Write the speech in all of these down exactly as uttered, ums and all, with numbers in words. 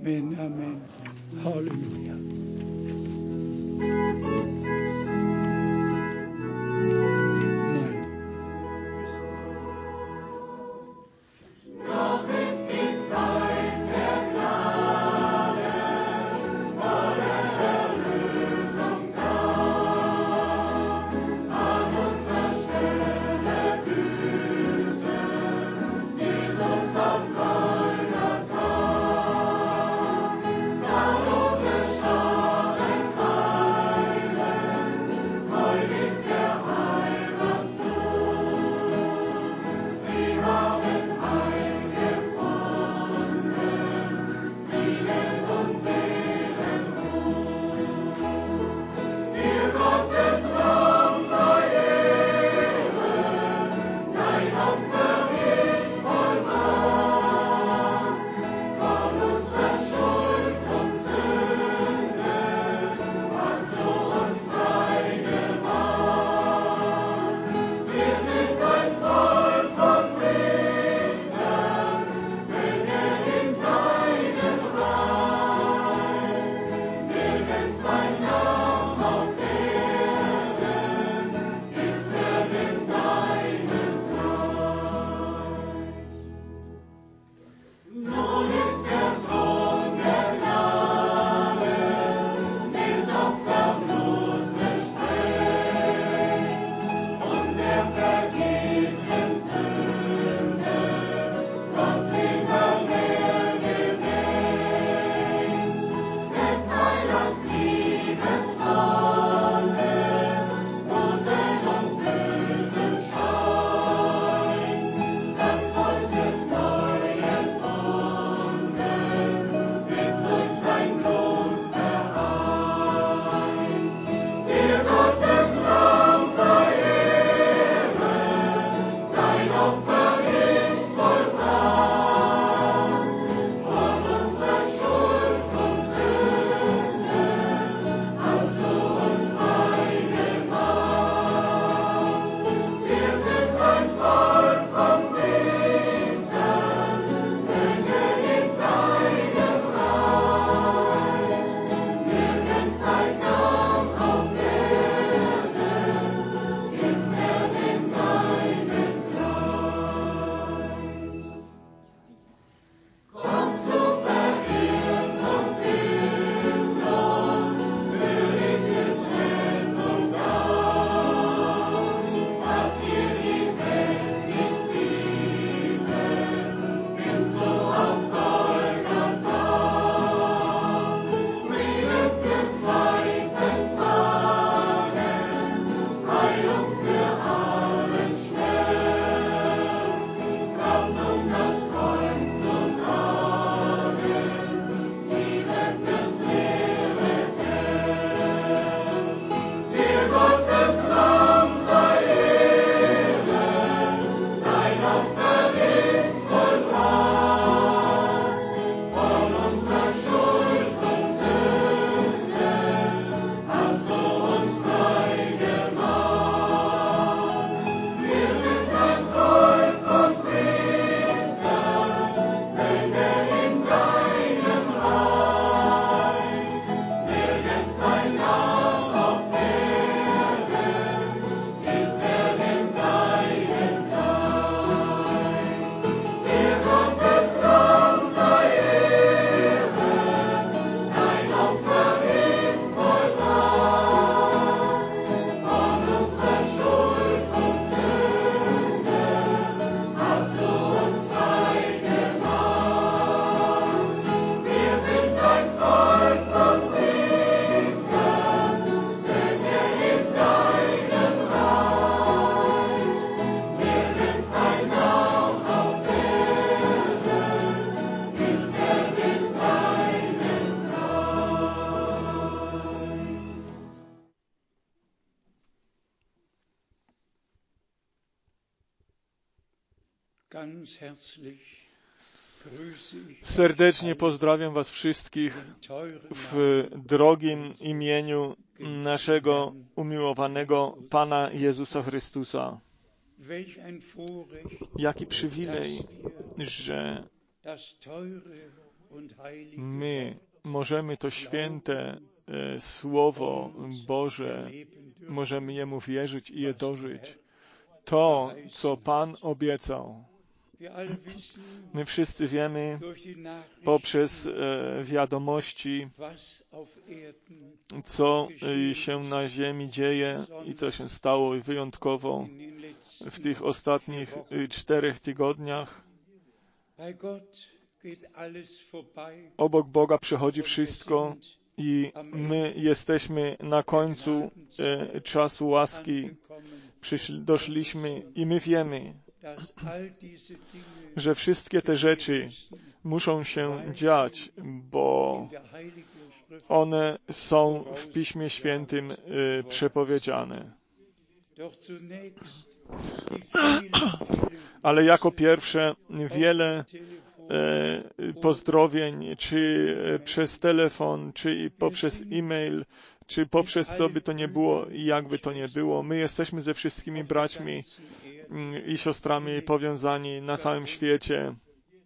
Amen, Amen. Halleluja. Serdecznie pozdrawiam Was wszystkich w drogim imieniu naszego umiłowanego Pana Jezusa Chrystusa. Jaki przywilej, że My możemy to święte e, Słowo Boże, możemy Jemu wierzyć i je dożyć. To, co Pan obiecał. My wszyscy wiemy poprzez e, wiadomości, co e, się na ziemi dzieje i co się stało wyjątkowo w tych ostatnich e, czterech tygodniach. Obok Boga przechodzi wszystko i my jesteśmy na końcu e, czasu łaski. Przyszli, doszliśmy i my wiemy, że wszystkie te rzeczy muszą się dziać, bo one są w Piśmie Świętym y, przepowiedziane. Ale jako pierwsze wiele y, pozdrowień, czy y, przez telefon, czy poprzez e-mail, czy poprzez co by to nie było i jakby to nie było. My jesteśmy ze wszystkimi braćmi i siostrami powiązani na całym świecie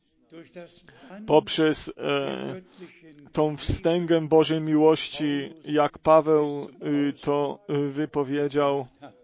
poprzez e, tą wstęgę Bożej miłości, jak Paweł y, to wypowiedział.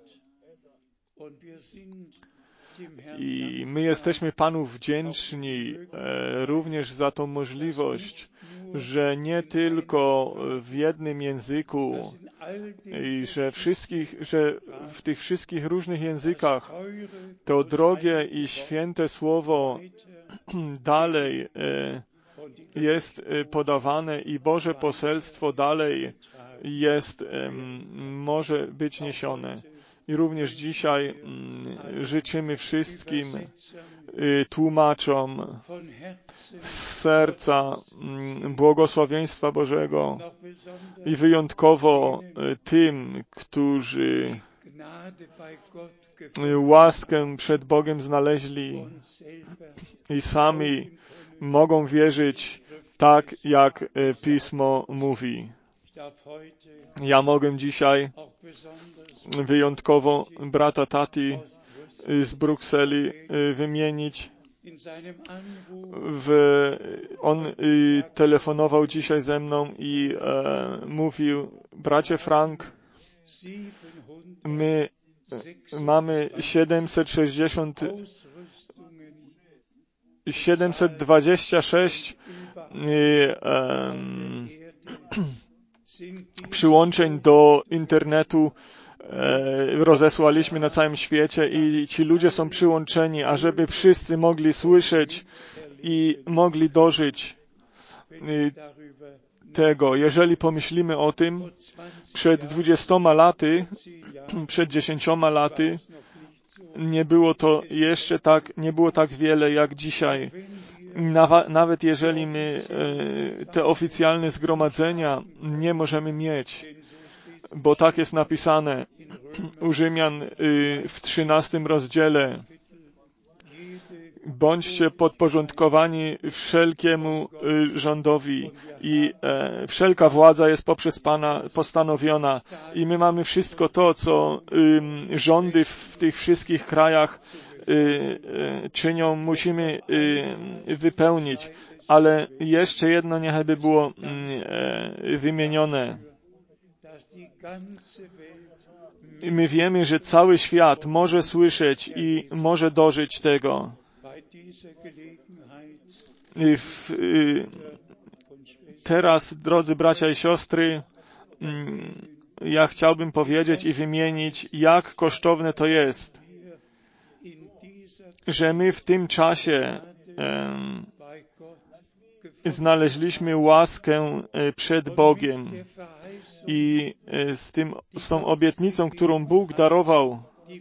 I my jesteśmy Panu wdzięczni e, również za tą możliwość, że nie tylko w jednym języku, i że wszystkich, że w tych wszystkich różnych językach to drogie i święte słowo dalej e, jest podawane i Boże poselstwo dalej jest, e, może być niesione. I również dzisiaj mm, życzymy wszystkim y, tłumaczom z serca mm, błogosławieństwa Bożego i wyjątkowo y, tym, którzy y, łaskę przed Bogiem znaleźli i sami mogą wierzyć tak, jak y, Pismo mówi. Ja mogę dzisiaj wyjątkowo brata Tati z Brukseli wymienić. W, on telefonował dzisiaj ze mną i e, mówił: bracie Frank, my mamy siedemset sześćdziesiąt, siedemset dwadzieścia sześć e, e, przyłączeń do internetu e, rozesłaliśmy na całym świecie i ci ludzie są przyłączeni, a żeby wszyscy mogli słyszeć i mogli dożyć e, tego. Jeżeli pomyślimy o tym, przed dwudziestoma laty, przed dziesięcioma laty nie było to jeszcze tak, nie było tak wiele jak dzisiaj. Nawa, nawet jeżeli my e, te oficjalne zgromadzenia nie możemy mieć, bo tak jest napisane u Rzymian y, w trzynastym rozdziale: bądźcie podporządkowani wszelkiemu y, rządowi i e, wszelka władza jest poprzez Pana postanowiona. I my mamy wszystko to, co y, rządy w tych wszystkich krajach y, y, czynią, musimy y, wypełnić. Ale jeszcze jedno niechby było y, wymienione. I my wiemy, że cały świat może słyszeć i może dożyć tego. I w, y, teraz, drodzy bracia i siostry, y, ja chciałbym powiedzieć i wymienić, jak kosztowne to jest, że my w tym czasie y, znaleźliśmy łaskę y, przed Bogiem i y, z, tym, z tą obietnicą, którą Bóg darował,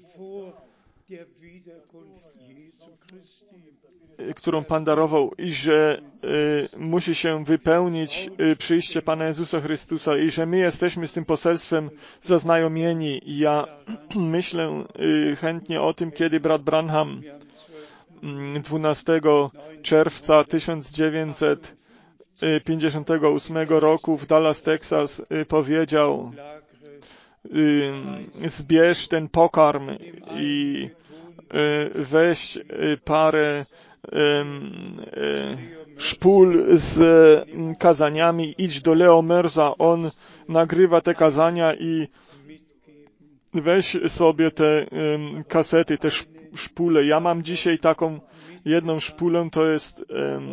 którą Pan darował, i że y, musi się wypełnić y, przyjście Pana Jezusa Chrystusa i że my jesteśmy z tym poselstwem zaznajomieni. Ja myślę y, chętnie o tym, kiedy brat Branham dwunastego czerwca tysiąc dziewięćset pięćdziesiątego ósmego roku w Dallas, Texas y, powiedział: y, zbierz ten pokarm i y, weź y, parę szpul z kazaniami, idź do Leo Merza, on nagrywa te kazania i weź sobie te kasety, te szpule. Ja mam dzisiaj taką jedną szpulę, to jest,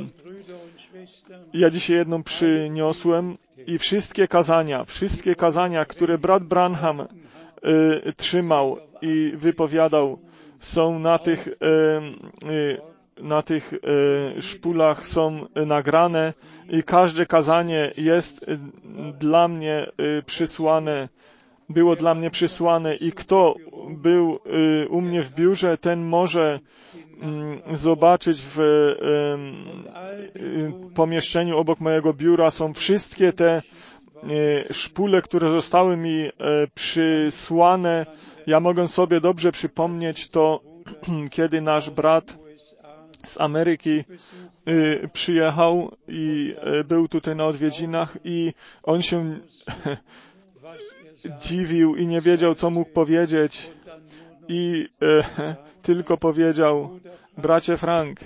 ja dzisiaj jedną przyniosłem i wszystkie kazania, wszystkie kazania, które brat Branham trzymał i wypowiadał, są na tych, na tych szpulach są nagrane i każde kazanie jest dla mnie przysłane, było dla mnie przysłane i kto był u mnie w biurze, ten może zobaczyć w pomieszczeniu obok mojego biura są wszystkie te szpule, które zostały mi przysłane. Ja mogę sobie dobrze przypomnieć to, kiedy nasz brat z Ameryki przyjechał i był tutaj na odwiedzinach i on się dziwił i nie wiedział, co mógł powiedzieć i e, tylko powiedział: bracie Frank,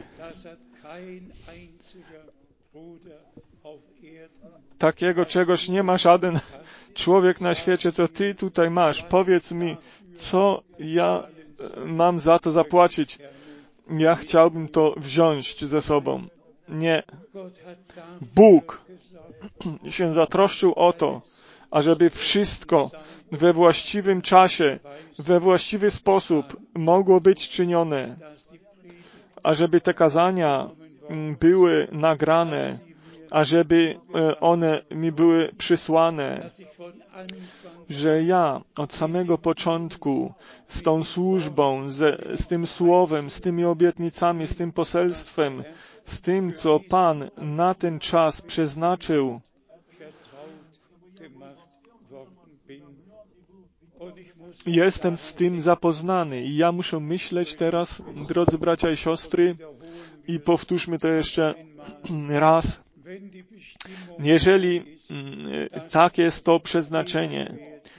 takiego czegoś nie ma żaden człowiek na świecie, co ty tutaj masz. Powiedz mi, co ja mam za to zapłacić. Ja chciałbym to wziąć ze sobą. Nie. Bóg się zatroszczył o to, ażeby wszystko we właściwym czasie, we właściwy sposób mogło być czynione, ażeby te kazania były nagrane, ażeby one mi były przysłane, że ja od samego początku z tą służbą, z, z tym słowem, z tymi obietnicami, z tym poselstwem, z tym, co Pan na ten czas przeznaczył, jestem z tym zapoznany i ja muszę myśleć teraz, drodzy bracia i siostry, i powtórzmy to jeszcze raz. Jeżeli tak jest to przeznaczenie,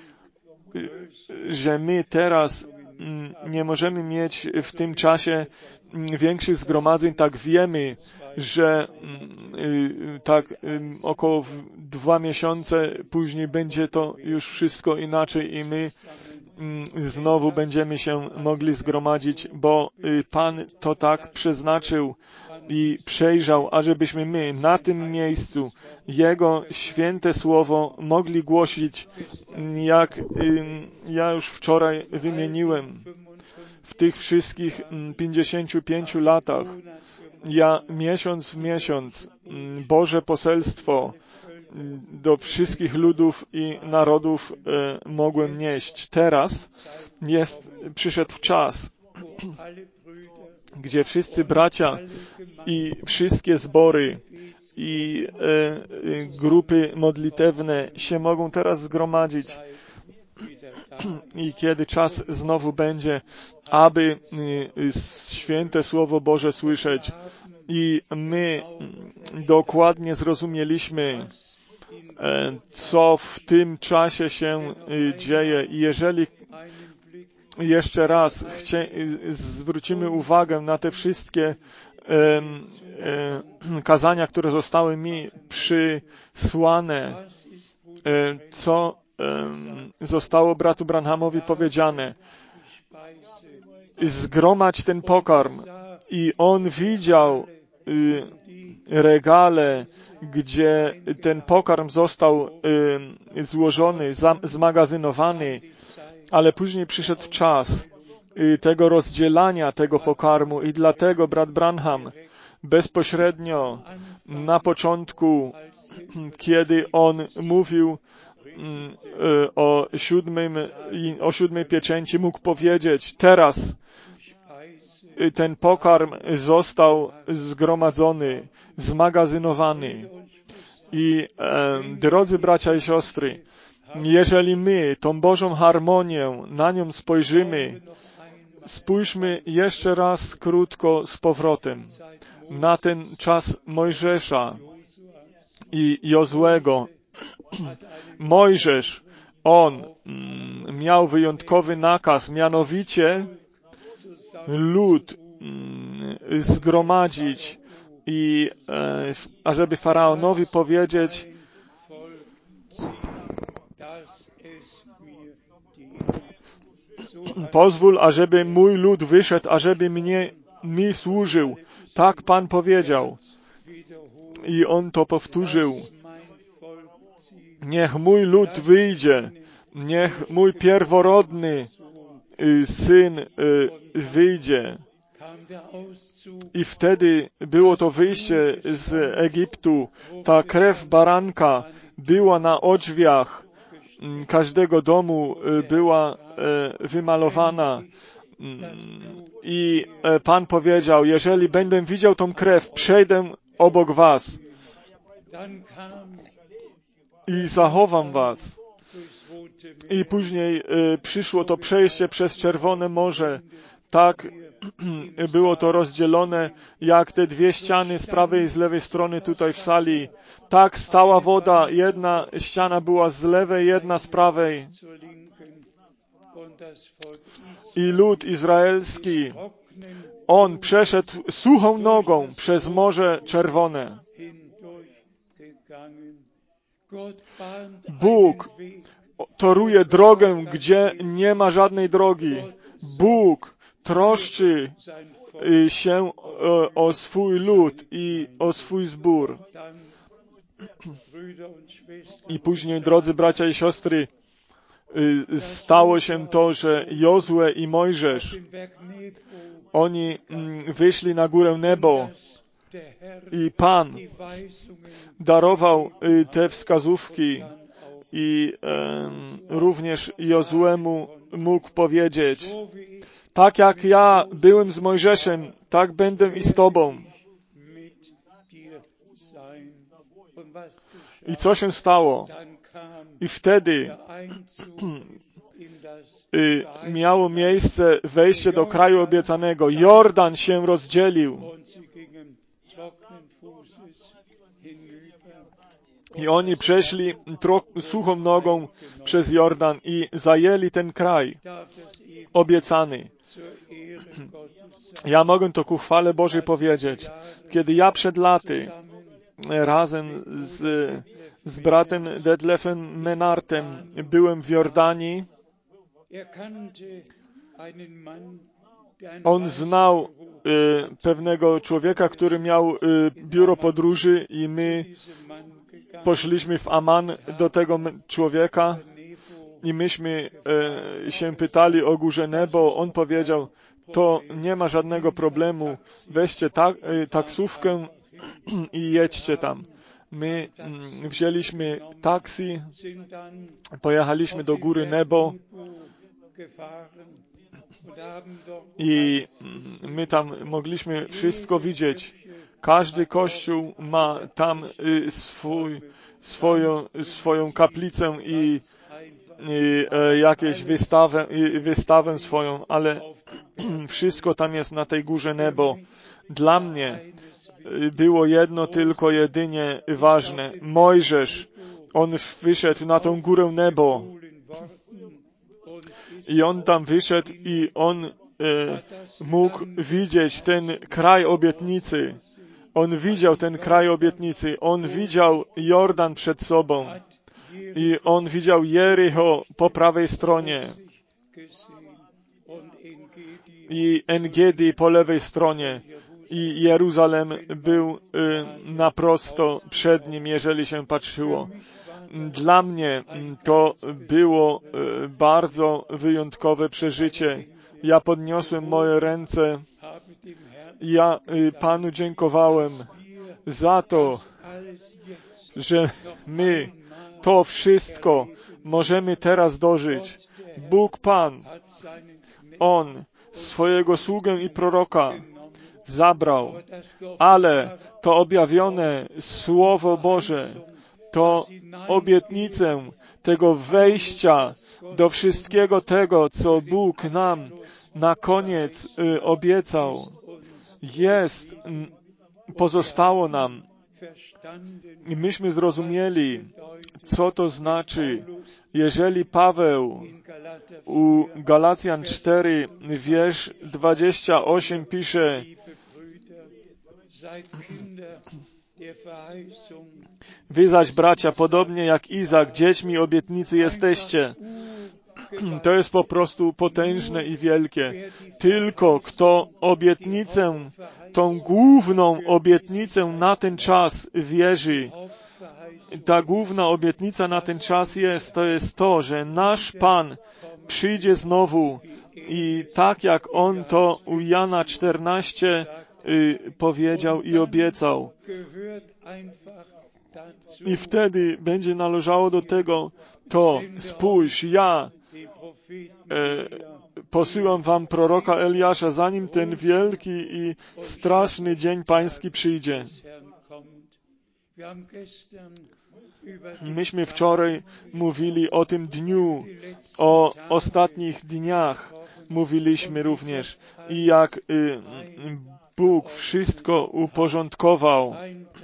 że my teraz nie możemy mieć w tym czasie większych zgromadzeń, tak wiemy, że tak około dwa miesiące później będzie to już wszystko inaczej i my znowu będziemy się mogli zgromadzić, bo Pan to tak przeznaczył i przejrzał, ażebyśmy my na tym miejscu Jego święte słowo mogli głosić, jak ja już wczoraj wymieniłem. W tych wszystkich pięćdziesięciu pięciu latach ja miesiąc w miesiąc Boże poselstwo do wszystkich ludów i narodów e, mogłem nieść. Teraz jest, przyszedł czas, gdzie wszyscy bracia i wszystkie zbory i e, grupy modlitewne się mogą teraz zgromadzić i kiedy czas znowu będzie, aby e, święte Słowo Boże słyszeć i my dokładnie zrozumieliśmy, co w tym czasie się dzieje. I jeżeli jeszcze raz chcie, zwrócimy uwagę na te wszystkie e, e, kazania, które zostały mi przysłane, e, co e, zostało bratu Branhamowi powiedziane. Zgromadź ten pokarm. I on widział regale, gdzie ten pokarm został y, złożony, za, zmagazynowany, ale później przyszedł czas y, tego rozdzielania tego pokarmu i dlatego brat Branham bezpośrednio na początku, kiedy on mówił y, o siódmym, o siódmej pieczęci, mógł powiedzieć: teraz ten pokarm został zgromadzony, zmagazynowany. I e, drodzy bracia i siostry, jeżeli my tą Bożą harmonię, na nią spojrzymy, spójrzmy jeszcze raz krótko z powrotem na ten czas Mojżesza i Jozłego. Mojżesz, on mm, miał wyjątkowy nakaz, mianowicie lud zgromadzić i ażeby Faraonowi powiedzieć: pozwól, ażeby mój lud wyszedł, ażeby mnie, mi służył. Tak Pan powiedział. I on to powtórzył. Niech mój lud wyjdzie. Niech mój pierworodny syn wyjdzie. I wtedy było to wyjście z Egiptu. Ta krew baranka była na drzwiach każdego domu, była wymalowana. I Pan powiedział: jeżeli będę widział tą krew, przejdę obok was i zachowam was. I później przyszło to przejście przez Czerwone Morze. Tak było to rozdzielone, jak te dwie ściany z prawej i z lewej strony tutaj w sali. Tak stała woda, jedna ściana była z lewej, jedna z prawej. I lud izraelski, on przeszedł suchą nogą przez Morze Czerwone. Bóg toruje drogę, gdzie nie ma żadnej drogi. Bóg troszczy się o, o swój lud i o swój zbór. I później, drodzy bracia i siostry, stało się to, że Jozue i Mojżesz, oni wyszli na górę Nebo i Pan darował te wskazówki i e, również Jozuemu mógł powiedzieć: tak jak ja byłem z Mojżeszem, tak będę i z Tobą. I co się stało? I wtedy y, miało miejsce wejście do kraju obiecanego. Jordan się rozdzielił. I oni przeszli tro- suchą nogą przez Jordan i zajęli ten kraj obiecany. Ja mogę to ku chwale Bożej powiedzieć. Kiedy ja przed laty razem z, z bratem Detlefem Menartem byłem w Jordanii, on znał y, pewnego człowieka, który miał y, biuro podróży i my poszliśmy w Amman do tego człowieka i myśmy e, się pytali o górze Nebo. On powiedział: to nie ma żadnego problemu, weźcie tak, e, taksówkę i jedźcie tam. My m, wzięliśmy taksi, pojechaliśmy do góry Nebo i my tam mogliśmy wszystko widzieć. Każdy kościół ma tam y, swój, swoją, swoją kaplicę i, i e, jakieś wystawę, i wystawę swoją, ale wszystko tam jest na tej górze Nebo. Dla mnie y, było jedno tylko jedynie ważne. Mojżesz, on wyszedł na tą górę Nebo i on tam wyszedł i on e, mógł widzieć ten kraj obietnicy. On widział ten kraj obietnicy. On widział Jordan przed sobą. I on widział Jericho po prawej stronie. I Engedi po lewej stronie. I Jeruzalem był y, naprosto przed nim, jeżeli się patrzyło. Dla mnie to było y, bardzo wyjątkowe przeżycie. Ja podniosłem moje ręce. Ja y, Panu dziękowałem za to, że my to wszystko możemy teraz dożyć. Bóg Pan, On swojego sługę i proroka zabrał, ale to objawione Słowo Boże, to obietnicę tego wejścia do wszystkiego tego, co Bóg nam na koniec y, obiecał, jest, pozostało nam I myśmy zrozumieli, co to znaczy, jeżeli Paweł u Galacjan cztery, wiersz dwadzieścia osiem pisze: Wy zaś, bracia, podobnie jak Izak, dziećmi obietnicy jesteście. To jest po prostu potężne i wielkie. Tylko kto obietnicę, tą główną obietnicę na ten czas wierzy, ta główna obietnica na ten czas jest, to jest to, że nasz Pan przyjdzie znowu i tak jak On to u Jana czternaście y, powiedział i obiecał. I wtedy będzie należało do tego to: spójrz, ja e, posyłam wam proroka Eliasza, zanim ten wielki i straszny dzień pański przyjdzie. Myśmy wczoraj mówili o tym dniu, o ostatnich dniach mówiliśmy również i jak y, Bóg wszystko uporządkował.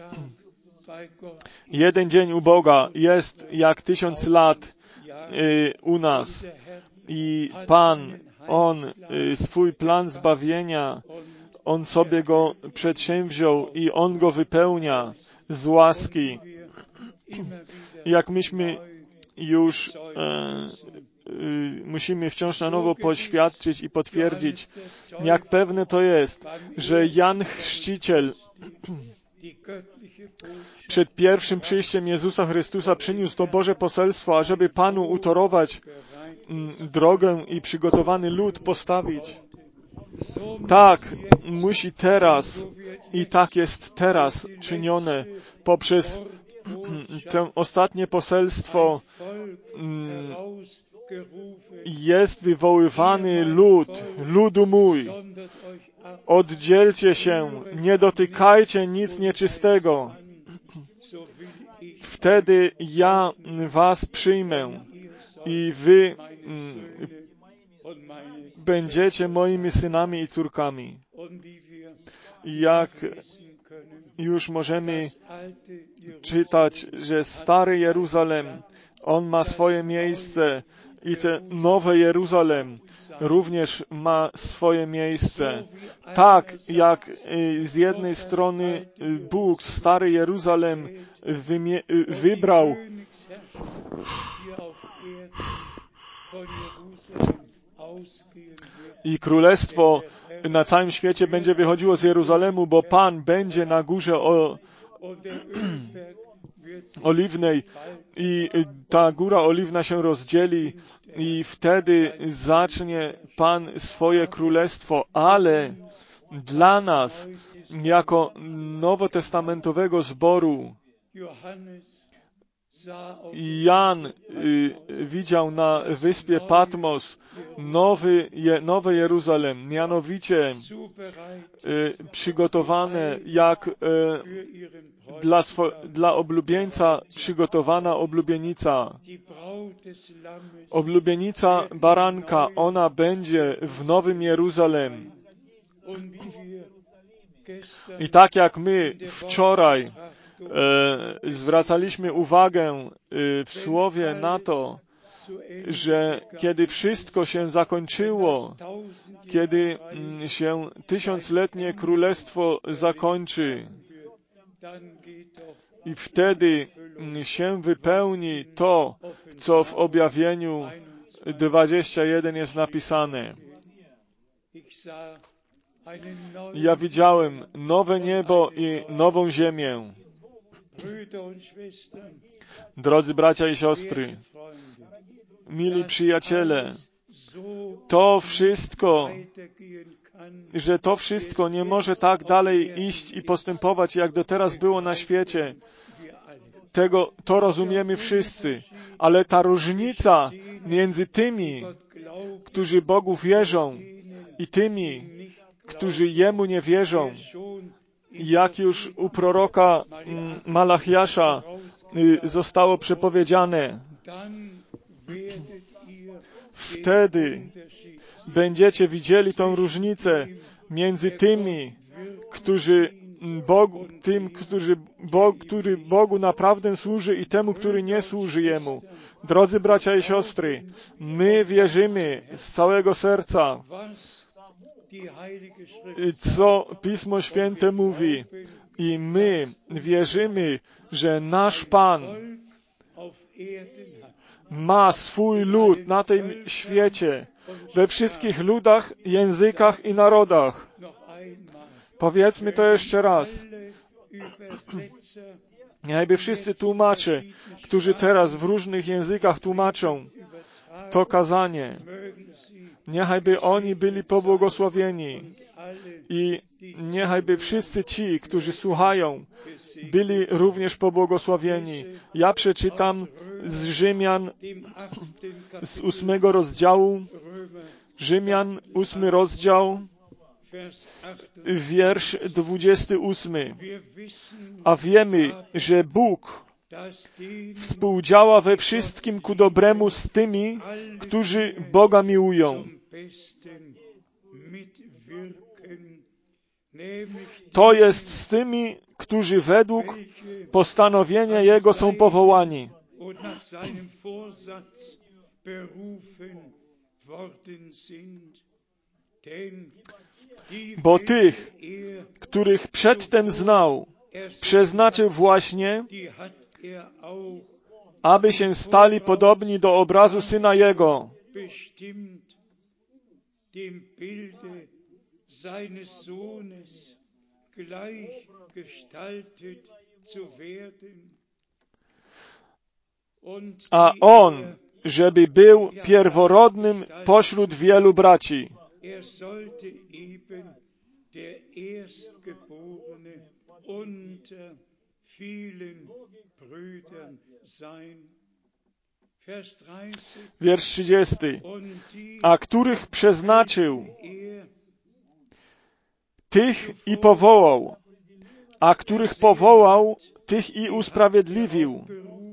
Jeden dzień u Boga jest jak tysiąc lat y, u nas. I Pan, On y, swój plan zbawienia, On sobie go przedsięwziął i On go wypełnia z łaski. Jak myśmy już e, y, musimy wciąż na nowo poświadczyć i potwierdzić, jak pewne to jest, że Jan Chrzciciel przed pierwszym przyjściem Jezusa Chrystusa przyniósł to Boże poselstwo, ażeby Panu utorować m, drogę i przygotowany lud postawić. Tak musi teraz i tak jest teraz czynione poprzez to ostatnie poselstwo. m, Jest wywoływany lud, ludu mój. Oddzielcie się, nie dotykajcie nic nieczystego. Wtedy ja was przyjmę i wy mm, będziecie moimi synami i córkami. Jak już możemy czytać, że Stary Jeruzalem, on ma swoje miejsce i te Nowe Jeruzalem również ma swoje miejsce. Tak jak z jednej strony Bóg Stary Jeruzalem wymie- wybrał i królestwo na całym świecie będzie wychodziło z Jeruzalemu, bo Pan będzie na górze o Oliwnej i ta góra oliwna się rozdzieli i wtedy zacznie Pan swoje królestwo, ale dla nas, jako nowotestamentowego zboru, Jan y, widział na wyspie Patmos nowy, je, nowe Jeruzalem, mianowicie y, przygotowane jak y, dla, swo, dla oblubieńca przygotowana oblubienica. Oblubienica baranka, ona będzie w Nowym Jeruzalem. I tak jak my wczoraj e, zwracaliśmy uwagę e, w słowie na to, że kiedy wszystko się zakończyło, kiedy m, się tysiącletnie królestwo zakończy i wtedy m, się wypełni to, co w objawieniu dwadzieścia jeden jest napisane. Ja widziałem nowe niebo i nową ziemię. Drodzy bracia i siostry, mili przyjaciele, to wszystko, że to wszystko nie może tak dalej iść i postępować, jak do teraz było na świecie. Tego, to rozumiemy wszyscy, ale ta różnica między tymi, którzy Bogu wierzą i tymi, którzy Jemu nie wierzą, jak już u proroka Malachiasza zostało przepowiedziane, wtedy będziecie widzieli tą różnicę między tymi, którzy Bogu, tym, którzy, Bo, który Bogu naprawdę służy i temu, który nie służy Jemu. Drodzy bracia i siostry, my wierzymy z całego serca, co Pismo Święte mówi. I my wierzymy, że nasz Pan ma swój lud na tym świecie, we wszystkich ludach, językach i narodach. Powiedzmy to jeszcze raz. Niechby wszyscy tłumacze, którzy teraz w różnych językach tłumaczą to kazanie, niechajby oni byli pobłogosławieni i niechajby wszyscy ci, którzy słuchają, byli również pobłogosławieni. Ja przeczytam z Rzymian z ósmego rozdziału, Rzymian, ósmy rozdział, wiersz dwudziesty ósmy. A wiemy, że Bóg współdziała we wszystkim ku dobremu z tymi, którzy Boga miłują. To jest z tymi, którzy według postanowienia Jego są powołani. Bo tych, których przedtem znał, przeznaczył właśnie, aby się stali podobni do obrazu Syna Jego. A On, żeby był pierworodnym pośród wielu braci. Er sollte eben der Erstgeborene unter vielen Brüdern sein. Vers dreißig. Wiersz trzydziesty. A których przeznaczył, tych i powołał, a których powołał, tych i usprawiedliwił.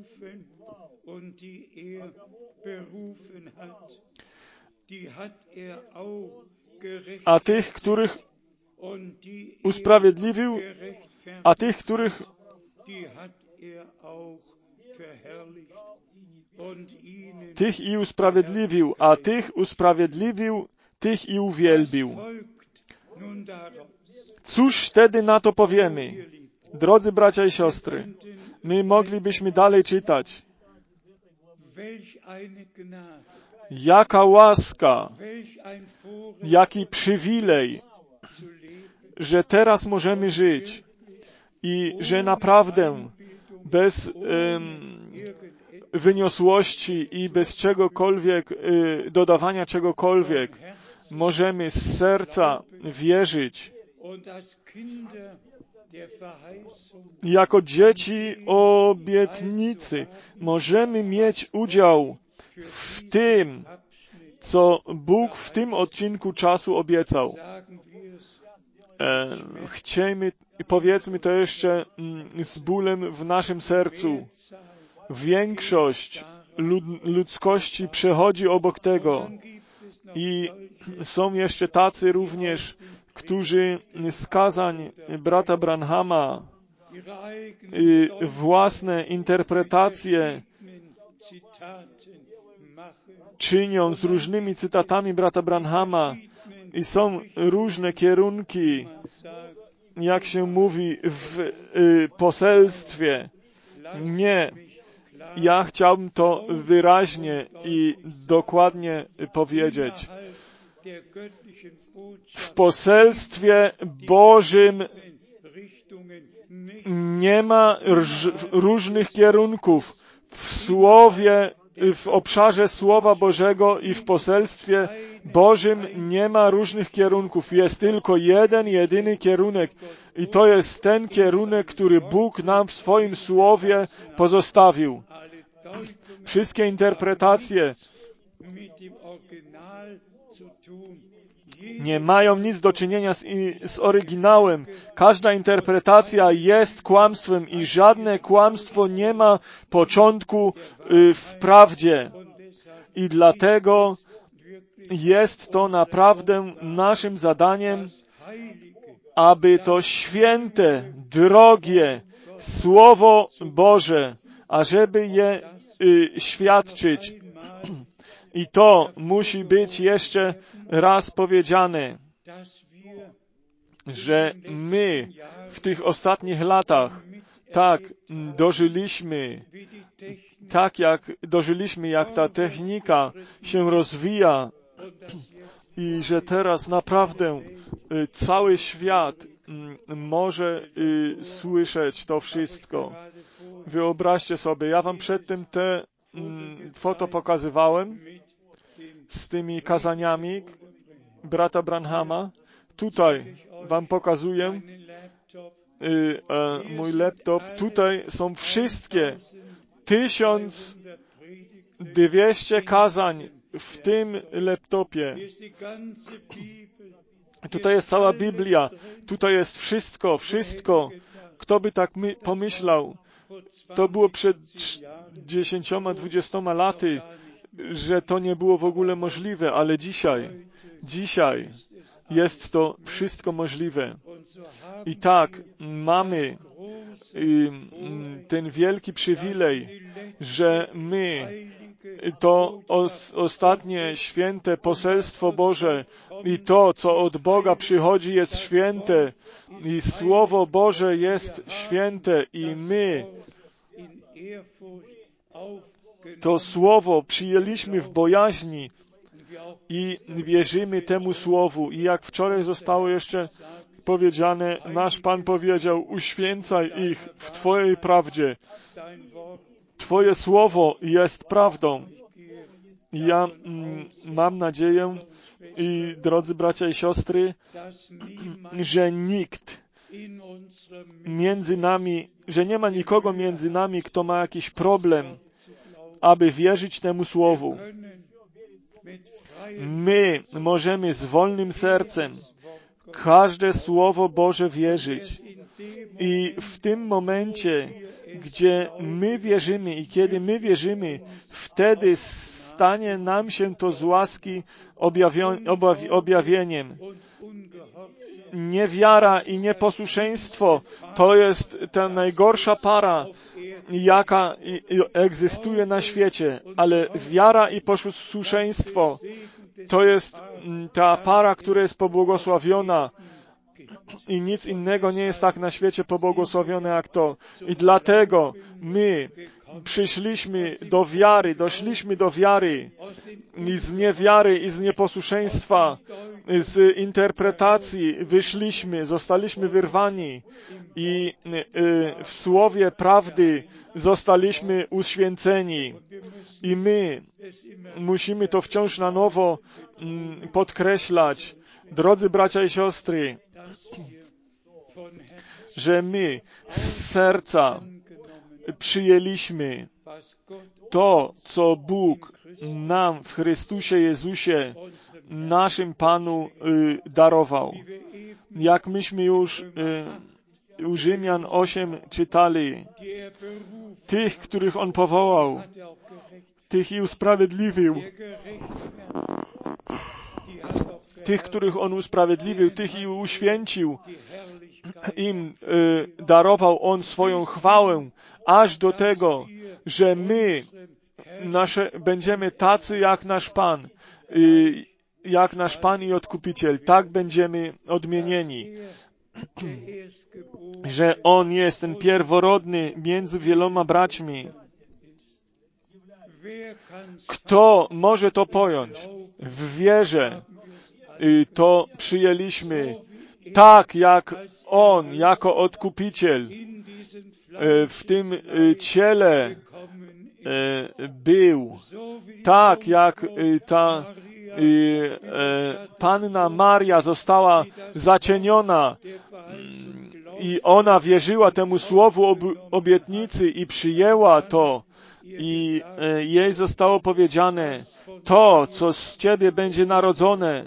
A tych, których usprawiedliwił, a tych, których tych i usprawiedliwił, a tych usprawiedliwił, tych i uwielbił. Cóż wtedy na to powiemy? Drodzy bracia i siostry, my moglibyśmy dalej czytać. Jaka łaska, jaki przywilej, że teraz możemy żyć i że naprawdę bez um, wyniosłości i bez czegokolwiek, y, dodawania czegokolwiek możemy z serca wierzyć. Jako dzieci obietnicy możemy mieć udział w tym, co Bóg w tym odcinku czasu obiecał. E, chciejmy, powiedzmy to jeszcze z bólem w naszym sercu. Większość lud, ludzkości przechodzi obok tego i są jeszcze tacy również, którzy z kazań brata Branhama y, własne interpretacje czynią z różnymi cytatami brata Branhama i są różne kierunki, jak się mówi w y, poselstwie. Nie. Ja chciałbym to wyraźnie i dokładnie powiedzieć. W poselstwie Bożym nie ma różnych kierunków. W słowie, w obszarze Słowa Bożego i w poselstwie Bożym nie ma różnych kierunków. Jest tylko jeden, jedyny kierunek. I to jest ten kierunek, który Bóg nam w swoim Słowie pozostawił. Wszystkie interpretacje nie mają nic do czynienia z, z oryginałem. Każda interpretacja jest kłamstwem i żadne kłamstwo nie ma początku y, w prawdzie. I dlatego jest to naprawdę naszym zadaniem, aby to święte, drogie Słowo Boże, ażeby je y, świadczyć. I to musi być jeszcze raz powiedziane, że my w tych ostatnich latach tak dożyliśmy, tak jak dożyliśmy, jak ta technika się rozwija i że teraz naprawdę y, cały świat y, może y, słyszeć to wszystko. Wyobraźcie sobie, ja wam przedtem te y, foto pokazywałem z tymi kazaniami brata Branhama. Tutaj wam pokazuję y, y, mój laptop. Tutaj są wszystkie tysiąc dwieście kazań w tym laptopie. Tutaj jest cała Biblia. Tutaj jest wszystko, wszystko. Kto by tak my, pomyślał? To było przed dziesięcioma, dwudziestoma laty, że to nie było w ogóle możliwe, ale dzisiaj, dzisiaj jest to wszystko możliwe. I tak mamy y, ten wielki przywilej, że my to os, ostatnie święte poselstwo Boże i to, co od Boga przychodzi, jest święte i Słowo Boże jest święte i my to Słowo przyjęliśmy w bojaźni i wierzymy temu Słowu. I jak wczoraj zostało jeszcze powiedziane, nasz Pan powiedział, uświęcaj ich w Twojej prawdzie. Twoje Słowo jest prawdą. I ja mm, mam nadzieję, i drodzy bracia i siostry, że nikt między nami, że nie ma nikogo między nami, kto ma jakiś problem, aby wierzyć temu Słowu. My możemy z wolnym sercem każde Słowo Boże wierzyć. I w tym momencie, gdzie my wierzymy i kiedy my wierzymy, wtedy stanie nam się to z łaski objawieniem. Niewiara i nieposłuszeństwo to jest ta najgorsza para, jaka egzystuje na świecie, ale wiara i posłuszeństwo to jest ta para, która jest pobłogosławiona i nic innego nie jest tak na świecie pobłogosławione jak to. I dlatego my przyszliśmy do wiary, doszliśmy do wiary i z niewiary i z nieposłuszeństwa, z interpretacji wyszliśmy, zostaliśmy wyrwani i w słowie prawdy zostaliśmy uświęceni. I my musimy to wciąż na nowo podkreślać. Drodzy bracia i siostry, że my z serca przyjęliśmy to, co Bóg nam w Chrystusie Jezusie, naszym Panu, y, darował. Jak myśmy już y, u Rzymian osiem czytali, tych, których On powołał, tych i usprawiedliwił. Tych, których On usprawiedliwił, tych i uświęcił. Im y, darował On swoją chwałę, aż do tego, że my nasze, będziemy tacy jak nasz Pan, y, jak nasz Pan i Odkupiciel. Tak będziemy odmienieni. Że On jest ten pierworodny między wieloma braćmi. Kto może to pojąć? W wierze y, to przyjęliśmy. Tak jak On, jako Odkupiciel, w tym ciele był, tak jak ta Panna Maria została zacieniona i ona wierzyła temu słowu obietnicy i przyjęła to i jej zostało powiedziane, to, co z Ciebie będzie narodzone,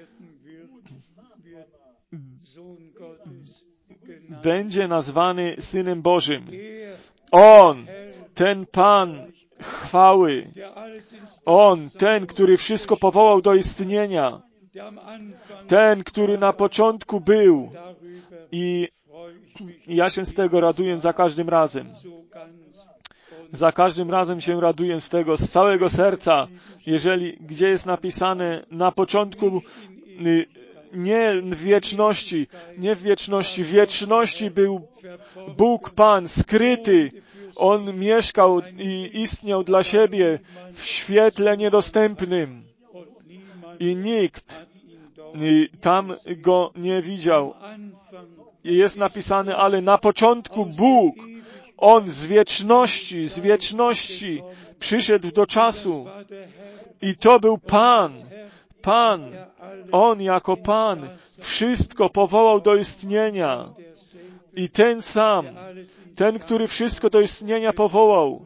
będzie nazwany Synem Bożym. On, ten Pan chwały, On, ten, który wszystko powołał do istnienia, ten, który na początku był. I ja się z tego raduję za każdym razem. Za każdym razem się raduję z tego, z całego serca. Jeżeli gdzie jest napisane na początku, nie w wieczności, nie w wieczności, w wieczności był Bóg Pan skryty. On mieszkał i istniał dla siebie w świetle niedostępnym. I nikt tam go nie widział. I jest napisane, ale na początku Bóg, On z wieczności, z wieczności przyszedł do czasu. I to był Pan, Pan, On jako Pan wszystko powołał do istnienia. I ten sam, ten, który wszystko do istnienia powołał,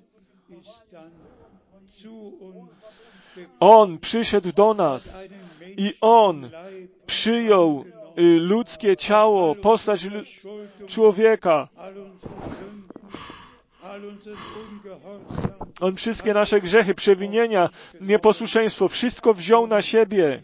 On przyszedł do nas i On przyjął ludzkie ciało, postać człowieka. On wszystkie nasze grzechy, przewinienia, nieposłuszeństwo, wszystko wziął na siebie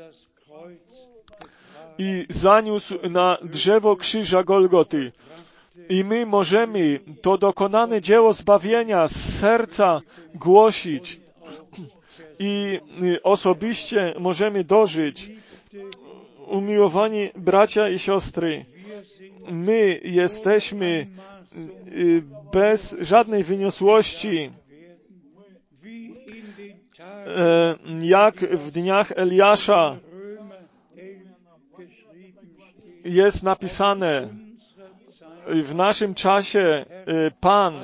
i zaniósł na drzewo krzyża Golgoty. I my możemy to dokonane dzieło zbawienia z serca głosić i osobiście możemy dożyć. Umiłowani bracia i siostry, my jesteśmy bez żadnej wyniosłości, jak w dniach Eliasza jest napisane, w naszym czasie Pan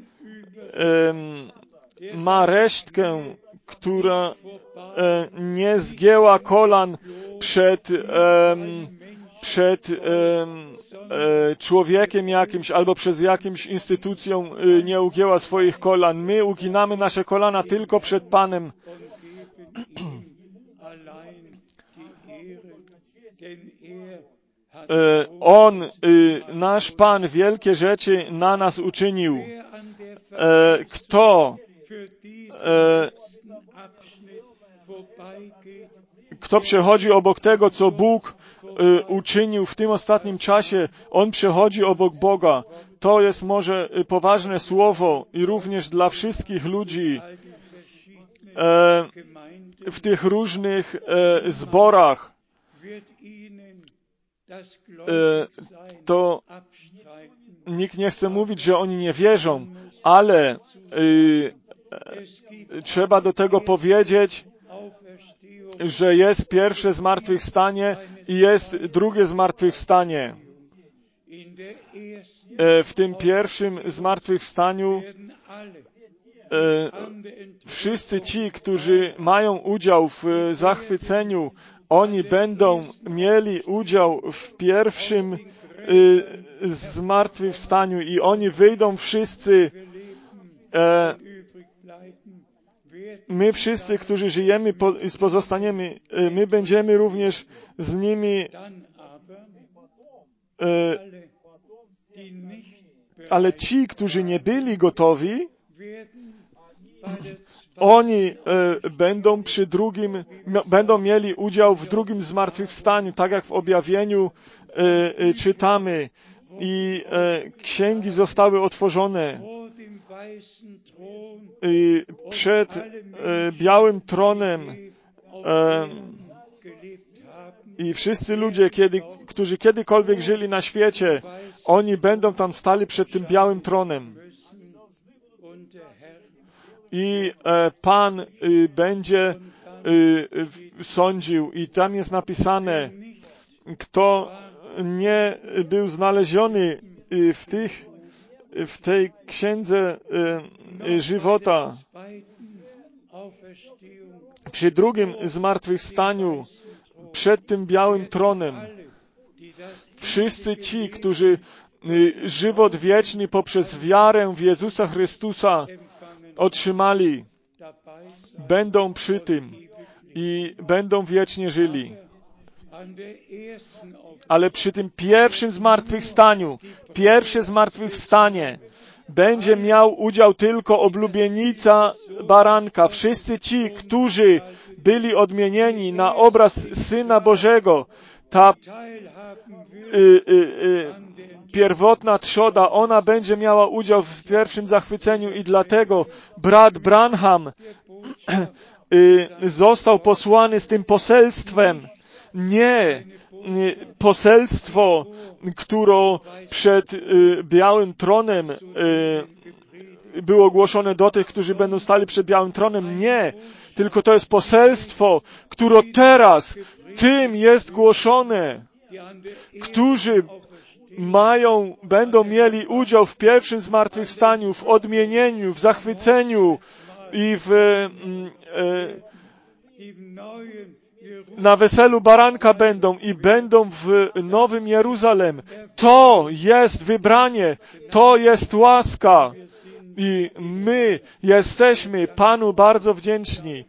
ma resztkę, która nie zgięła kolan przed, przed człowiekiem jakimś albo przez jakimś instytucją nie ugięła swoich kolan. My uginamy nasze kolana tylko przed Panem. On, nasz Pan, wielkie rzeczy na nas uczynił. Kto, kto przechodzi obok tego, co Bóg uczynił w tym ostatnim czasie, on przechodzi obok Boga. To jest może poważne słowo i również dla wszystkich ludzi w tych różnych zborach. To nikt nie chce mówić, że oni nie wierzą, ale trzeba do tego powiedzieć, że jest pierwsze zmartwychwstanie i jest drugie zmartwychwstanie. W tym pierwszym zmartwychwstaniu wszyscy ci, którzy mają udział w zachwyceniu, oni będą mieli udział w pierwszym zmartwychwstaniu i oni wyjdą wszyscy. My wszyscy, którzy żyjemy i pozostaniemy, my będziemy również z nimi, ale ci, którzy nie byli gotowi, oni będą przy drugim, będą mieli udział w drugim zmartwychwstaniu, tak jak w objawieniu czytamy. I księgi zostały otworzone. I przed białym tronem i wszyscy ludzie, kiedy, którzy kiedykolwiek żyli na świecie, oni będą tam stali przed tym białym tronem. I Pan będzie sądził i tam jest napisane, kto nie był znaleziony w tych, w tej księdze żywota. Przy drugim zmartwychwstaniu, przed tym białym tronem, wszyscy ci, którzy żywot wieczny poprzez wiarę w Jezusa Chrystusa otrzymali, będą przy tym i będą wiecznie żyli. Ale przy tym pierwszym zmartwychwstaniu, pierwsze zmartwychwstanie, będzie miał udział tylko oblubienica baranka. Wszyscy ci, którzy byli odmienieni na obraz Syna Bożego. Ta y, y, y, pierwotna trzoda, ona będzie miała udział w pierwszym zachwyceniu i dlatego brat Branham y, został posłany z tym poselstwem. Nie poselstwo, które przed y, białym tronem y, było ogłoszone do tych, którzy będą stali przed białym tronem. Nie, tylko to jest poselstwo, które teraz tym jest głoszone, którzy mają, będą mieli udział w pierwszym zmartwychwstaniu, w odmienieniu, w zachwyceniu i w e, na weselu baranka będą i będą w Nowym Jeruzalem. To jest wybranie, to jest łaska i my jesteśmy Panu bardzo wdzięczni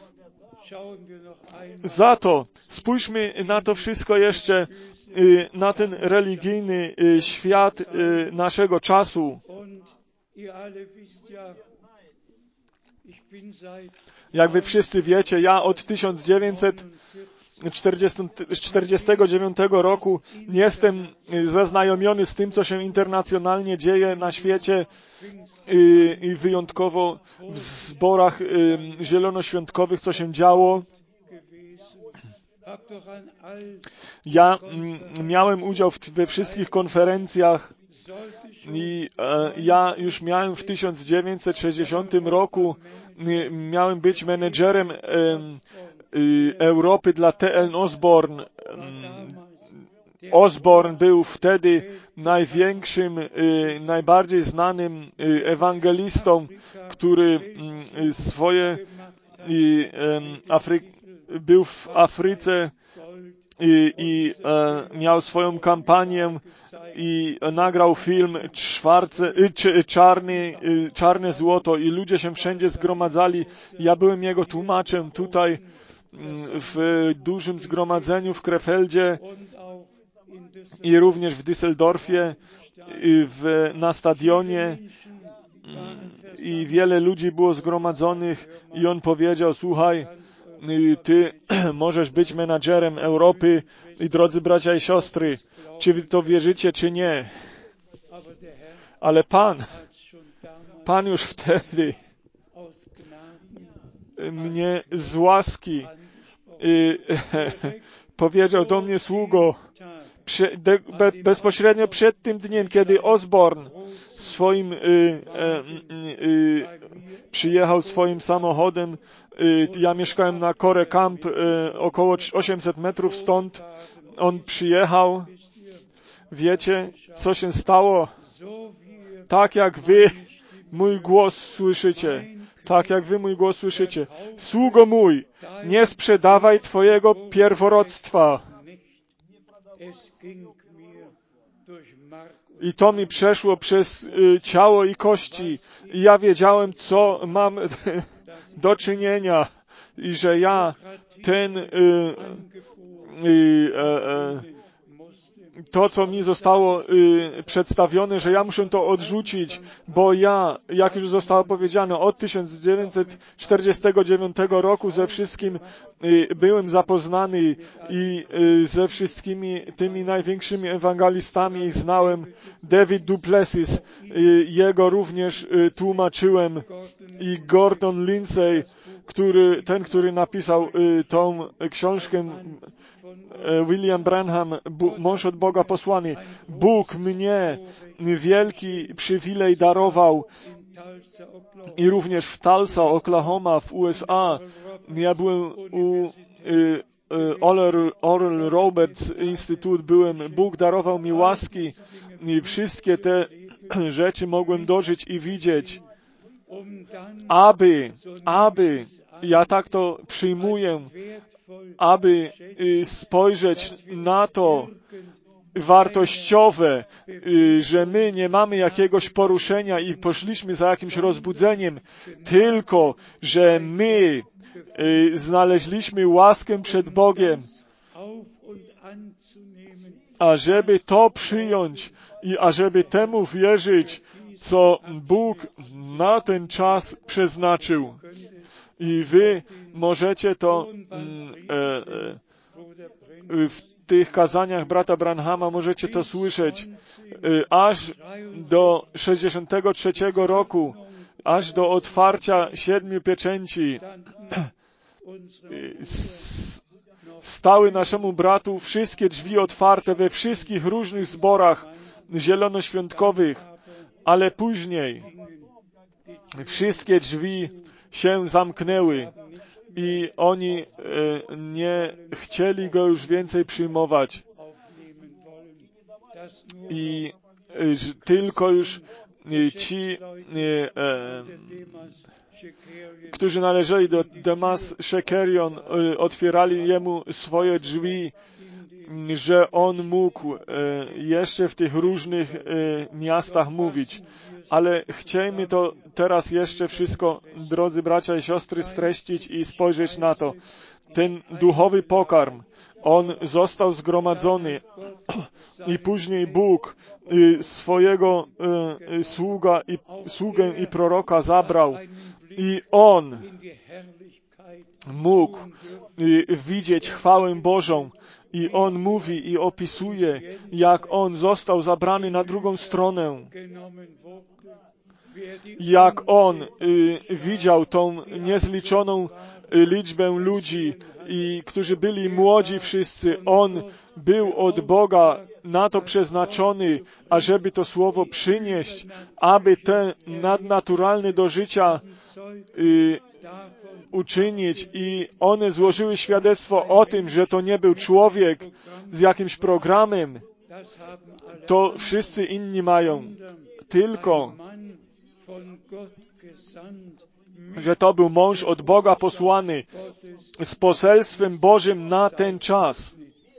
za to. Spójrzmy na to wszystko jeszcze, na ten religijny świat naszego czasu. Jak wy wszyscy wiecie, ja od tysiąc dziewięćset czterdziestego dziewiątego roku jestem zaznajomiony z tym, co się internacjonalnie dzieje na świecie i, i wyjątkowo w zborach y, zielonoświątkowych, co się działo. Ja m, miałem udział w, we wszystkich konferencjach i e, ja już miałem w tysiąc dziewięćset sześćdziesiątym roku y, miałem być menedżerem y, y, Europy dla T L Osborne. Y, Osborne był wtedy największym, y, najbardziej znanym y, ewangelistą, który y, swoje y, y, Afry, był w Afryce i, i e, miał swoją kampanię i nagrał film czwarce, y, czarny, y, Czarne Złoto i ludzie się wszędzie zgromadzali. Ja byłem jego tłumaczem tutaj y, w dużym zgromadzeniu w Krefeldzie i również w Düsseldorfie i w, na stadionie i wiele ludzi było zgromadzonych i on powiedział, słuchaj, ty możesz być menadżerem Europy i drodzy bracia i siostry, czy wy to wierzycie, czy nie. Ale Pan, Pan już wtedy mnie z łaski y, powiedział do mnie, sługo, prze, de, be, bezpośrednio przed tym dniem, kiedy Osborne swoim y, y, y, przyjechał swoim samochodem. Y, ja mieszkałem na Core Camp, y, około osiemset metrów stąd. On przyjechał. Wiecie, co się stało? Tak jak wy mój głos słyszycie. Tak jak wy mój głos słyszycie. Sługo mój, nie sprzedawaj twojego pierworodstwa. I to mi przeszło przez y, ciało i kości. I ja wiedziałem, co mam do czynienia. I że ja ten y, y, y, y, to, co mi zostało y, przedstawione, że ja muszę to odrzucić, bo ja, jak już zostało powiedziane, od tysiąc dziewięćset czterdziestego dziewiątego roku ze wszystkim y, byłem zapoznany i y, ze wszystkimi tymi największymi ewangelistami ich znałem. David Duplessis, y, jego również y, tłumaczyłem i Gordon Lindsay, który, ten, który napisał y, tą książkę William Branham, mąż od Boga posłany. Bóg mnie wielki przywilej darował i również w Tulsa, Oklahoma, w U S A. Ja byłem u y, y, Oral, Oral Roberts Instytut, byłem, Bóg darował mi łaski i wszystkie te rzeczy mogłem dożyć i widzieć. Aby, aby, ja tak to przyjmuję, aby spojrzeć na to wartościowe, że my nie mamy jakiegoś poruszenia i poszliśmy za jakimś rozbudzeniem, tylko że my znaleźliśmy łaskę przed Bogiem, a żeby to przyjąć i ażeby temu wierzyć, co Bóg na ten czas przeznaczył. I wy możecie to mm, e, e, w tych kazaniach brata Branhama możecie to słyszeć e, aż do sześćdziesiątego trzeciego roku, aż do otwarcia siedmiu pieczęci. Stały naszemu bratu wszystkie drzwi otwarte we wszystkich różnych zborach zielonoświątkowych, ale później wszystkie drzwi się zamknęły i oni e, nie chcieli go już więcej przyjmować. I e, tylko już e, ci, e, e, którzy należeli do Demas Shekerion, e, otwierali jemu swoje drzwi, że on mógł e, jeszcze w tych różnych e, miastach mówić. Ale chciejmy to teraz jeszcze wszystko, drodzy bracia i siostry, streścić i spojrzeć na to. Ten duchowy pokarm, on został zgromadzony i później Bóg y, swojego y, sługa i, sługę i proroka zabrał i on mógł y, widzieć chwałę Bożą. I on mówi i opisuje, jak on został zabrany na drugą stronę. Jak on y, widział tą niezliczoną y, liczbę ludzi, i którzy byli młodzi wszyscy. On był od Boga na to przeznaczony, ażeby to słowo przynieść, aby te nadnaturalne do życia y, uczynić i one złożyły świadectwo o tym, że to nie był człowiek z jakimś programem. To wszyscy inni mają. Tylko, że to był mąż od Boga posłany z poselstwem Bożym na ten czas.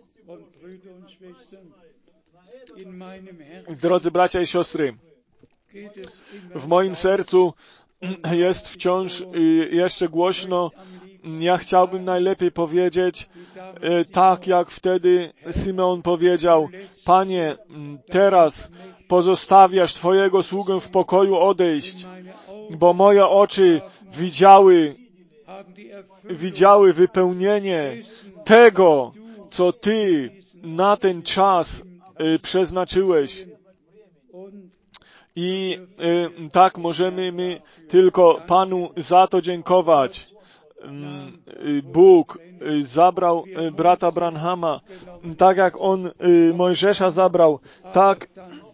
Drodzy bracia i siostry, w moim sercu jest wciąż jeszcze głośno. Ja chciałbym najlepiej powiedzieć, tak jak wtedy Symeon powiedział: Panie, teraz pozostawiasz Twojego sługę w pokoju odejść, bo moje oczy widziały, widziały wypełnienie tego, co Ty na ten czas przeznaczyłeś. I y, tak możemy my tylko Panu za to dziękować. Y, Bóg y, zabrał y, brata Branhama, tak jak on y, Mojżesza zabrał, tak,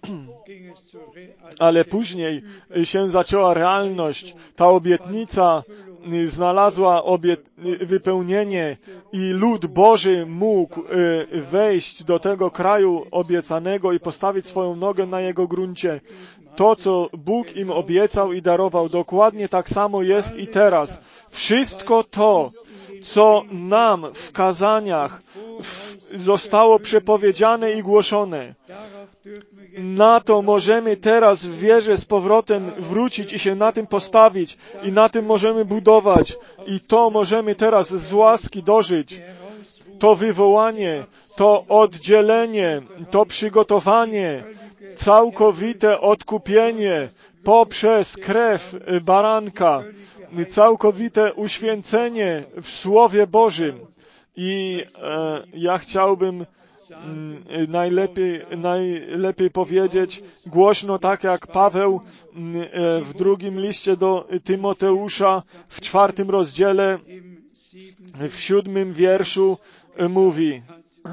ale później y, się zaczęła realność. Ta obietnica y, znalazła obiet, y, wypełnienie i lud Boży mógł y, wejść do tego kraju obiecanego i postawić swoją nogę na jego gruncie. To, co Bóg im obiecał i darował, dokładnie tak samo jest i teraz. Wszystko to, co nam w kazaniach zostało przepowiedziane i głoszone, na to możemy teraz w wierze z powrotem wrócić i się na tym postawić i na tym możemy budować i to możemy teraz z łaski dożyć. To wywołanie, to oddzielenie, to przygotowanie, całkowite odkupienie poprzez krew baranka, całkowite uświęcenie w Słowie Bożym. I e, ja chciałbym m, najlepiej, najlepiej powiedzieć głośno, tak jak Paweł m, e, w drugim liście do Tymoteusza w czwartym rozdziale, w siódmym wierszu e, mówi.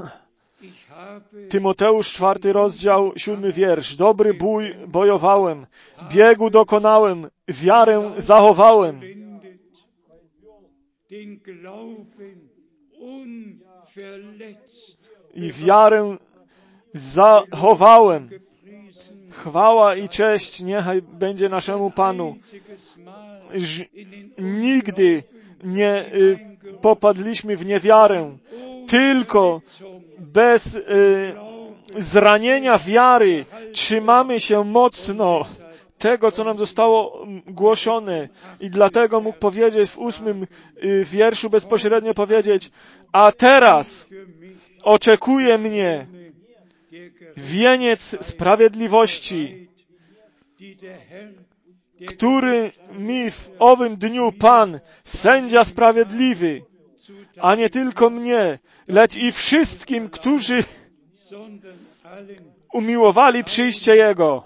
Tymoteusz, czwarty rozdział, siódmy wiersz. Dobry bój bojowałem, biegu dokonałem, wiarę zachowałem. I wiarę zachowałem. Chwała i cześć niechaj będzie naszemu Panu. Ż- nigdy nie y, popadliśmy w niewiarę, tylko bez y, zranienia wiary trzymamy się mocno tego, co nam zostało głoszone. I dlatego mógł powiedzieć w ósmym y, wierszu bezpośrednio powiedzieć: a teraz oczekuje mnie wieniec sprawiedliwości, który mi w owym dniu Pan, sędzia sprawiedliwy, a nie tylko mnie, lecz i wszystkim, którzy umiłowali przyjście Jego.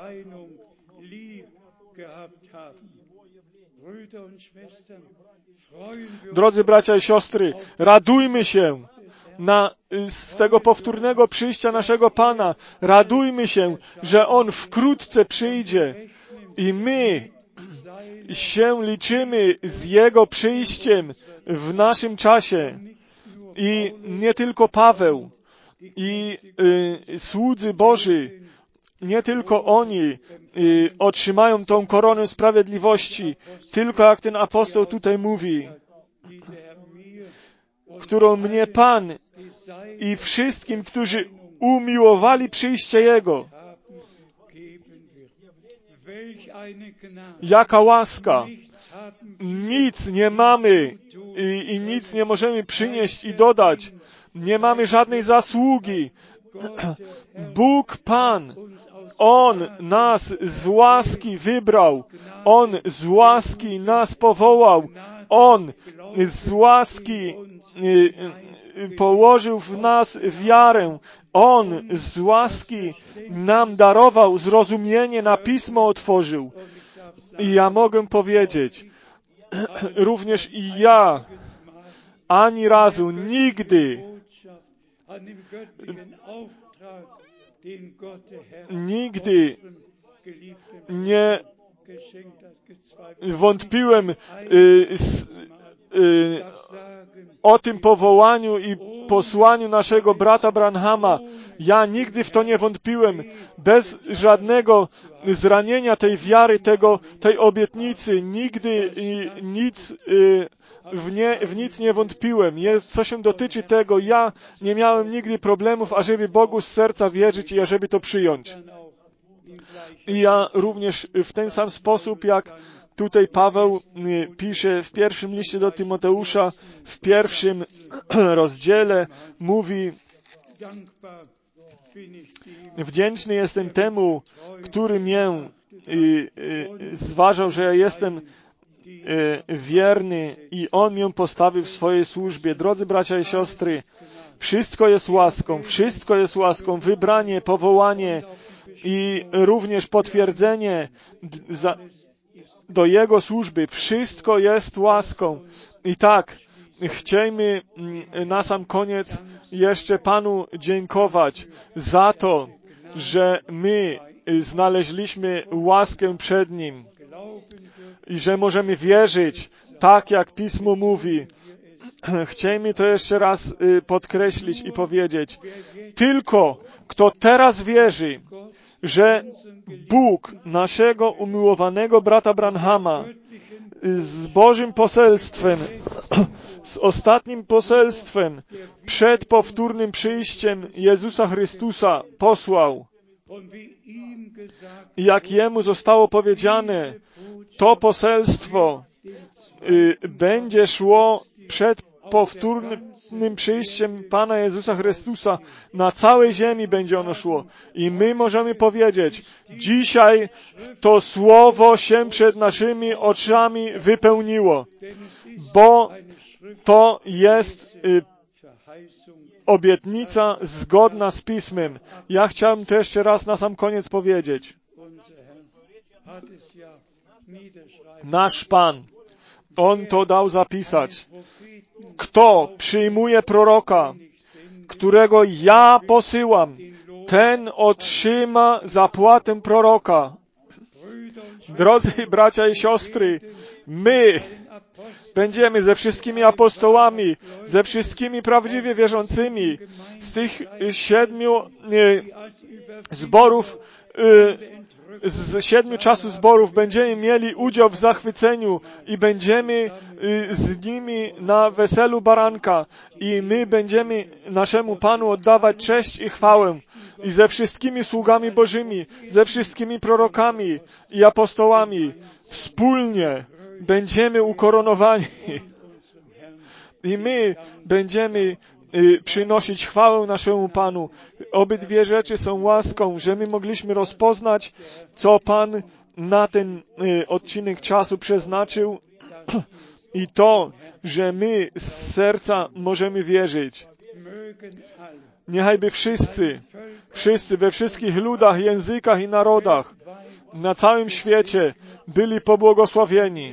Drodzy bracia i siostry, radujmy się na, z tego powtórnego przyjścia naszego Pana. Radujmy się, że On wkrótce przyjdzie i my się liczymy z Jego przyjściem w naszym czasie. I nie tylko Paweł i y, słudzy Boży, nie tylko oni y, otrzymają tą koronę sprawiedliwości, tylko jak ten apostoł tutaj mówi, którą mnie Pan i wszystkim, którzy umiłowali przyjście Jego. Jaka łaska! Nic nie mamy i, i nic nie możemy przynieść i dodać. Nie mamy żadnej zasługi. Bóg Pan, On nas z łaski wybrał. On z łaski nas powołał. On z łaski położył w nas wiarę. On z łaski nam darował zrozumienie, na Pismo otworzył. I ja mogę powiedzieć, również i ja ani razu, nigdy nigdy nie wątpiłem y, y, o tym powołaniu i posłaniu naszego brata Branhama. Ja nigdy w to nie wątpiłem. Bez żadnego zranienia tej wiary, tego, tej obietnicy, nigdy i nic, y, w, nie, w nic nie wątpiłem. Jest, co się dotyczy tego, ja nie miałem nigdy problemów, ażeby Bogu z serca wierzyć i ażeby to przyjąć. I ja również w ten sam sposób, jak tutaj Paweł pisze w pierwszym liście do Tymoteusza, w pierwszym rozdziale, mówi: wdzięczny jestem temu, który mnie y, y, zważał, że ja jestem y, wierny i On mnie postawił w swojej służbie. Drodzy bracia i siostry, wszystko jest łaską, wszystko jest łaską, wybranie, powołanie i również potwierdzenie za, do Jego służby. Wszystko jest łaską. I tak, chciejmy na sam koniec jeszcze Panu dziękować za to, że my znaleźliśmy łaskę przed Nim i że możemy wierzyć tak, jak Pismo mówi. Chciejmy to jeszcze raz podkreślić i powiedzieć. Tylko kto teraz wierzy, że Bóg naszego umiłowanego brata Branhama z Bożym poselstwem, z ostatnim poselstwem przed powtórnym przyjściem Jezusa Chrystusa posłał. I jak Jemu zostało powiedziane, to poselstwo y, będzie szło przed powtórnym przyjściem Pana Jezusa Chrystusa. Na całej ziemi będzie ono szło. I my możemy powiedzieć, dzisiaj to słowo się przed naszymi oczami wypełniło, bo to jest y, obietnica zgodna z Pismem. Ja chciałem to jeszcze raz na sam koniec powiedzieć. Nasz Pan, On to dał zapisać. Kto przyjmuje proroka, którego ja posyłam, ten otrzyma zapłatę proroka. Drodzy bracia i siostry, my będziemy ze wszystkimi apostołami, ze wszystkimi prawdziwie wierzącymi, z tych siedmiu y, zborów, y, z siedmiu czasu zborów będziemy mieli udział w zachwyceniu i będziemy y, z nimi na weselu baranka i my będziemy naszemu Panu oddawać cześć i chwałę i ze wszystkimi sługami Bożymi, ze wszystkimi prorokami i apostołami wspólnie będziemy ukoronowani i my będziemy y, przynosić chwałę naszemu Panu. Obydwie rzeczy są łaską, że my mogliśmy rozpoznać, co Pan na ten y, odcinek czasu przeznaczył i to, że my z serca możemy wierzyć. Niechajby wszyscy, wszyscy we wszystkich ludach, językach i narodach na całym świecie byli pobłogosławieni.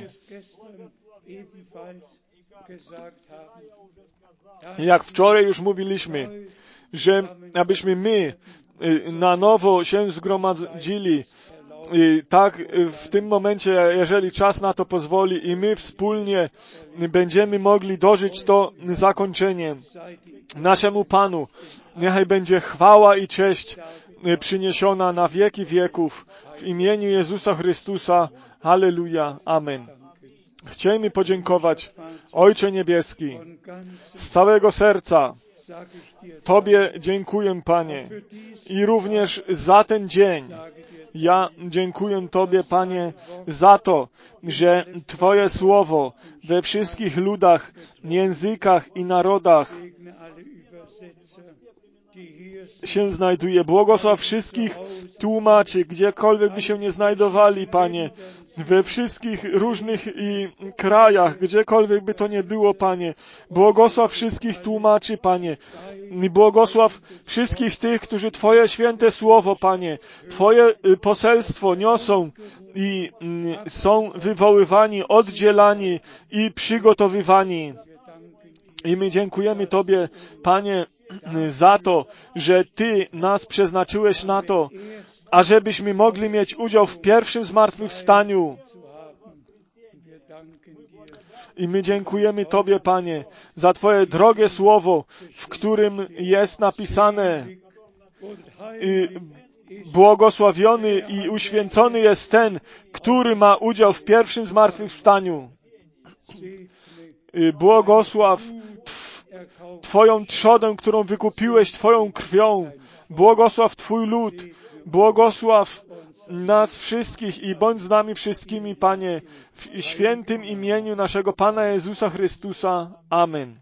Jak wczoraj już mówiliśmy, że abyśmy my na nowo się zgromadzili, tak w tym momencie, jeżeli czas na to pozwoli i my wspólnie będziemy mogli dożyć to zakończenie. Naszemu Panu niechaj będzie chwała i cześć przyniesiona na wieki wieków w imieniu Jezusa Chrystusa. Halleluja. Amen. Chciejmy podziękować, Ojcze Niebieski, z całego serca Tobie dziękuję, Panie, i również za ten dzień. Ja dziękuję Tobie, Panie, za to, że Twoje słowo we wszystkich ludach, językach i narodach się znajduje. Błogosław wszystkich tłumaczy, gdziekolwiek by się nie znajdowali, Panie, we wszystkich różnych i krajach, gdziekolwiek by to nie było, Panie. Błogosław wszystkich tłumaczy, Panie. Błogosław wszystkich tych, którzy Twoje święte słowo, Panie, Twoje poselstwo niosą i są wywoływani, oddzielani i przygotowywani. I my dziękujemy Tobie, Panie, za to, że Ty nas przeznaczyłeś na to, ażebyśmy mogli mieć udział w pierwszym zmartwychwstaniu. I my dziękujemy Tobie, Panie, za Twoje drogie słowo, w którym jest napisane: błogosławiony i uświęcony jest ten, który ma udział w pierwszym zmartwychwstaniu. Błogosław Twoją trzodę, którą wykupiłeś Twoją krwią. Błogosław Twój lud. Błogosław nas wszystkich i bądź z nami wszystkimi, Panie, w świętym imieniu naszego Pana Jezusa Chrystusa. Amen.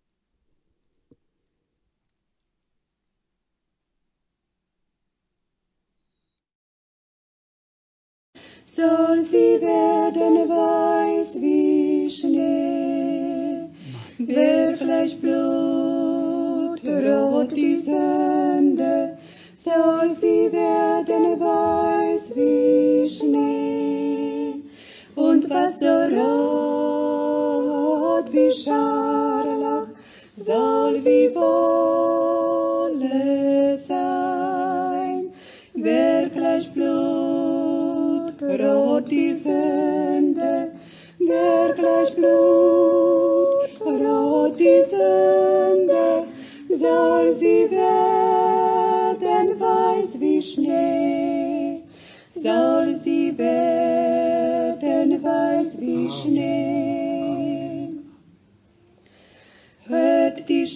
Soll sie werden weiß wie Schnee, wirklich Blut, rot die Sünde, soll sie werden weiß wie Schnee, und was so rot wie Scharlach, soll wie Wolle sein, wirklich Blut, rot die Sünde, wirklich Blut, rot die Sünde, soll sie werden weiß wie Schnee, soll sie werden weiß wie Schnee. Hört die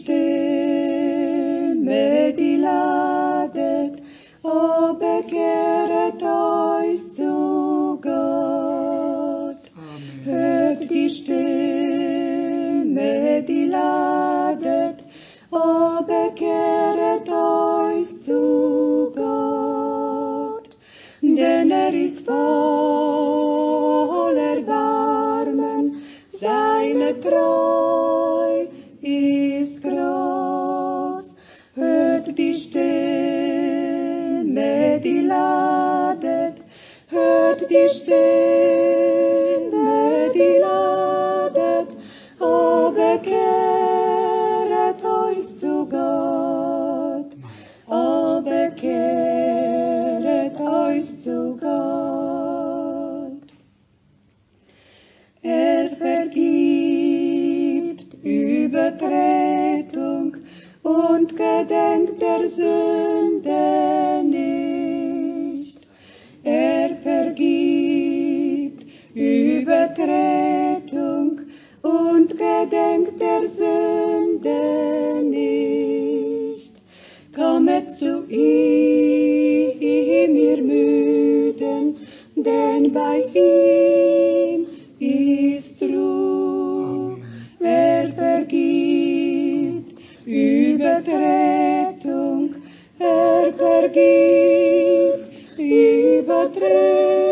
Stimme, die ladet, o bekehret euch zu Gott. Amen. Hört die Stimme, die ladet, o bekehret euch zu Gott. Denn er ist voll Erbarmen, seine Treu ist groß. Hört die Stimme, die ladet, hört die Stimme, die ladet, o bekehret euch zu Gott, o bekehret euch zu Gott. Er vergibt Übertretung und gedenkt der Sünde nicht. Er vergibt Übertretung und gedenkt der Sünde nicht. Kommet zu ihm, ihr Müden, denn bei ihm ist Ruhe. Er vergibt Übertretung, er vergibt Übertretung